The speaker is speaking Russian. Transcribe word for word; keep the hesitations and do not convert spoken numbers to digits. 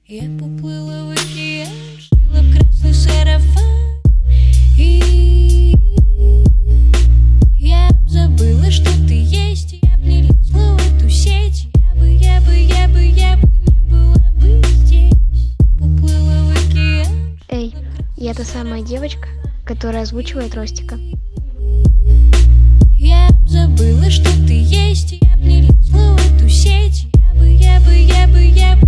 Я поплыла в океан, шила в красный сарафан, и я б забыла, что ты есть. Я б не лезла в эту сеть. Я бы, я бы, я бы, я бы не была бы здесь. Поплыла в океан. Эй, я та самая девочка, которая озвучивает Ростика. Я б забыла, что ты есть. Я б не лезла в эту сеть. Я бы, я бы, я бы, я бы